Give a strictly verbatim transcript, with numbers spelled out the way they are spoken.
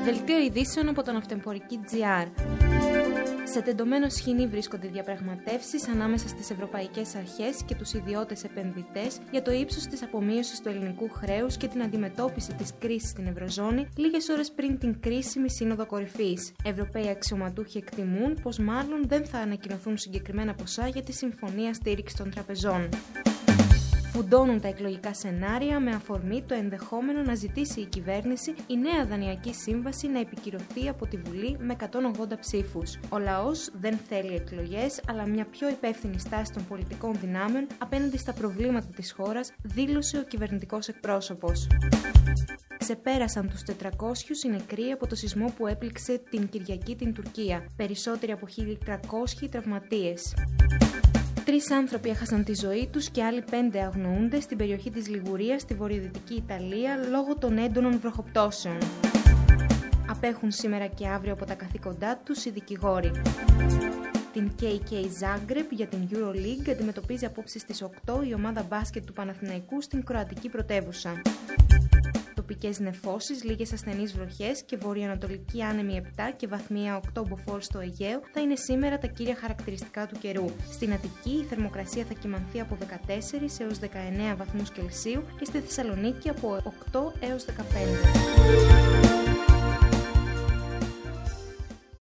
Δελτίο ειδήσεων από το Ναυτεμπορική τζι αρ. Σε τεντωμένο σχοινί βρίσκονται διαπραγματεύσεις ανάμεσα στις ευρωπαϊκές αρχές και τους ιδιώτες επενδυτές για το ύψος της απομείωσης του ελληνικού χρέους και την αντιμετώπιση της κρίσης στην Ευρωζώνη, λίγες ώρες πριν την κρίσιμη σύνοδο κορυφής. Ευρωπαίοι αξιωματούχοι εκτιμούν πως μάλλον δεν θα ανακοινωθούν συγκεκριμένα ποσά για τη συμφωνία στήριξης των τραπεζών. Φουντώνουν τα εκλογικά σενάρια με αφορμή το ενδεχόμενο να ζητήσει η κυβέρνηση η νέα δανειακή σύμβαση να επικυρωθεί από τη Βουλή με εκατόν ογδόντα ψήφους. Ο λαός δεν θέλει εκλογές, αλλά μια πιο υπεύθυνη στάση των πολιτικών δυνάμεων απέναντι στα προβλήματα της χώρας, δήλωσε ο κυβερνητικός εκπρόσωπος. Ξεπέρασαν τους τετρακόσιους οι νεκροί από το σεισμό που έπληξε την Κυριακή την Τουρκία. Περισσότεροι από χίλια τριακόσιοι τραυματίες. Τρεις άνθρωποι έχασαν τη ζωή τους και άλλοι πέντε αγνοούνται στην περιοχή της Λιγουρίας στη βορειοδυτική Ιταλία λόγω των έντονων βροχοπτώσεων. Απέχουν σήμερα και αύριο από τα καθήκοντά τους οι δικηγόροι. Την κέι κέι Zagreb για την EuroLeague αντιμετωπίζει απόψε στις οκτώ η ομάδα μπάσκετ του Παναθηναϊκού στην κροατική πρωτεύουσα. Τοπικές νεφώσεις, λίγες ασθενείς βροχές και βορειοανατολική άνεμη επτά και βαθμία οκτώ μποφόρ στο Αιγαίο θα είναι σήμερα τα κύρια χαρακτηριστικά του καιρού. Στην Αττική η θερμοκρασία θα κυμανθεί από δεκατέσσερις έως δεκαεννέα βαθμούς Κελσίου και στη Θεσσαλονίκη από οκτώ έως δεκαπέντε.